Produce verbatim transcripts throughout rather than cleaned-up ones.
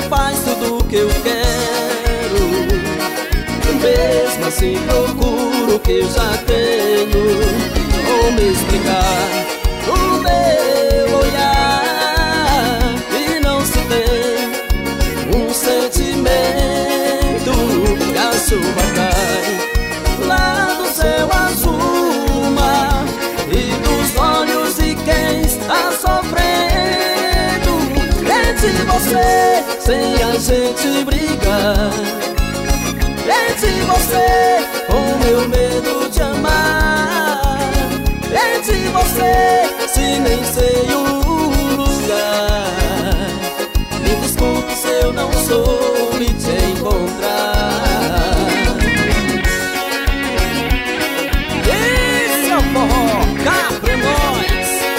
faz tudo o que eu quero. Mesmo assim procuro o que eu já tenho. Como explicar o meu olhar e não se tem um sentimento que a chuva cai lá do céu azul mar e dos olhos de quem está sofrendo. Entre você, sem a gente brigar, entre você, com meu medo de amar, entre você, se nem sei o lugar. Me desculpe se eu não soube te encontrar. Esse é o forró, cá pra nós.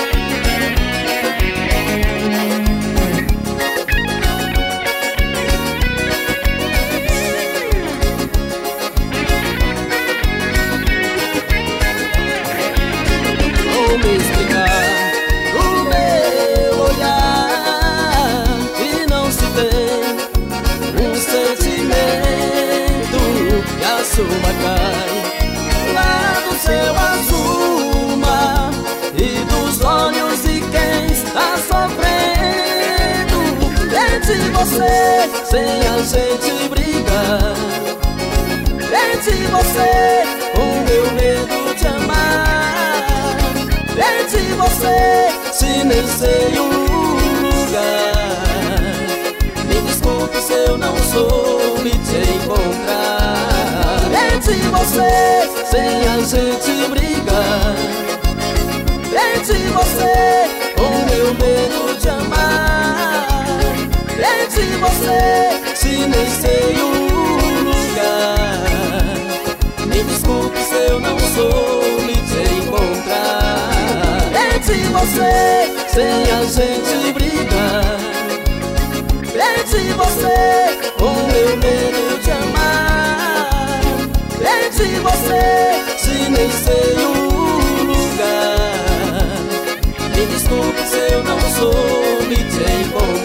Me explicar o meu olhar e não se tem um sentimento que a chuva cai lá do céu azul mar e dos olhos de quem está sofrendo. Entre você, sem a gente brigar, entre você, com meu medo de amar, entre você, se nem sei o lugar. Me desculpe se eu não soube te encontrar. Entre você, sem a gente brigar, entre você, com meu medo de amar, entre você, se nem sei o lugar. Me desculpe se eu não soube te encontrar. Entre você, sem a gente brigar, entre você, com meu medo de amar, entre você, se nem sei o lugar. Me desculpe se eu não soube te encontrar.